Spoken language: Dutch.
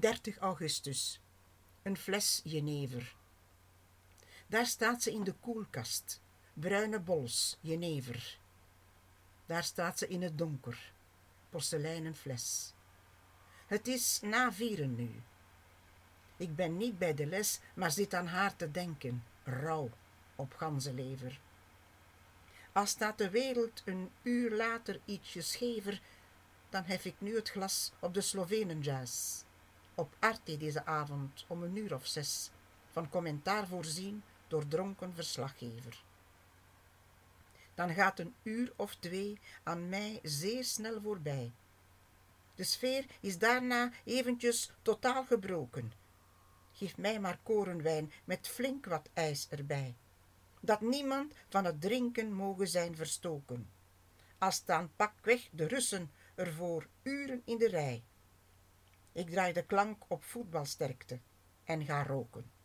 30 augustus. Een fles jenever. Daar staat ze in de koelkast. Bruine bols, jenever. Daar staat ze in het donker. Porseleinen fles. Het is na 4 nu. Ik ben niet bij de les, maar zit aan haar te denken. Rauw op ganzenlever. Al staat de wereld een uur later ietsje schever, dan hef ik nu het glas op de Slovenenjazz. Op Arte deze avond om 6:00, van commentaar voorzien door dronken verslaggever. Dan gaat 1 uur of 2 aan mij zeer snel voorbij. De sfeer is daarna eventjes totaal gebroken. Geef mij maar korenwijn met flink wat ijs erbij, dat niemand van het drinken mogen zijn verstoken. Al staan pakweg de Russen ervoor uren in de rij. Ik draai de klank op voetbalsterkte en ga roken.